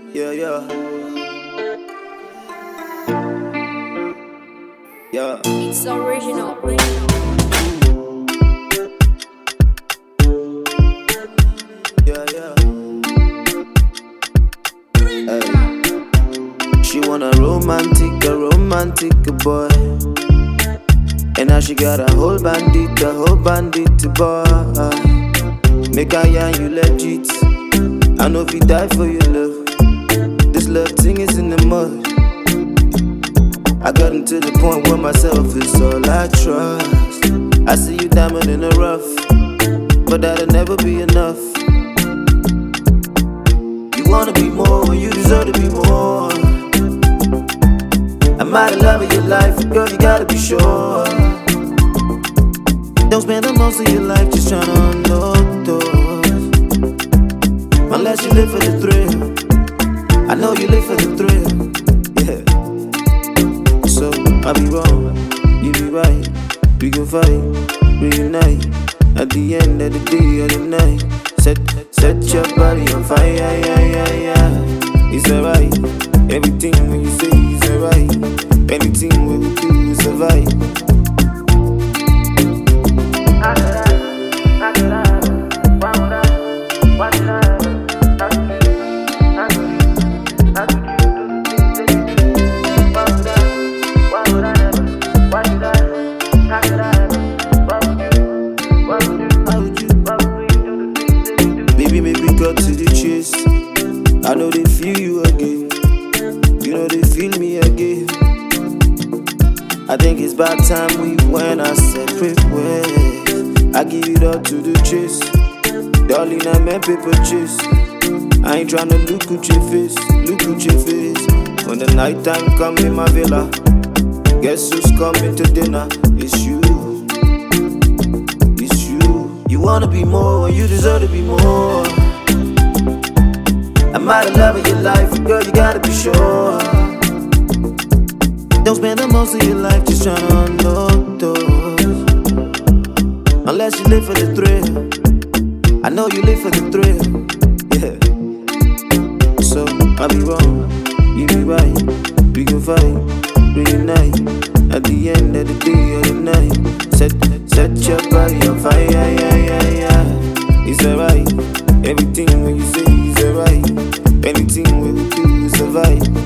Yeah, yeah, yeah, It's original. yeah, yeah. Hey. She want a romantic boy. And now she got a whole bandit boy. Make her yarn you legit. I know if you die for your love. This love thing is in the mud. I got into the point where myself is all I trust. I see you diamond in the rough, but that'll never be enough. You wanna be more when you deserve to be more. I might have love of your life, girl, you gotta be sure. Don't spend the most of your life just trying to unlock doors. Unless you live for the thrill. I know you live for the thrill. Yeah. So I'll be wrong, you be right. We can fight, reunite. At the end of the day or the night. Set your body on fire, yeah. It's alright. Everything when you say is alright. Anything we will do is alright. Baby, make me cut to the chase. I know they feel you again. You know they feel me again. I think it's about time we went our separate ways. I give it up to the chase. Darling, I meant paper chase. I ain't tryna look at your face. When the night time come in my villa, guess who's coming to dinner? It's you. You wanna be more when you deserve to be more. I might have love of your life, girl, you gotta be sure. Don't spend the most of your life just trying to unlock doors. Unless you live for the thrill. I know you live for the thrill. Yeah. So I'll be wrong, you be right. We can fight, reunite. At the end of the day or the night. Set your body on fire, yeah. It's alright. Everything when you say is alright. Anything we will do is alright.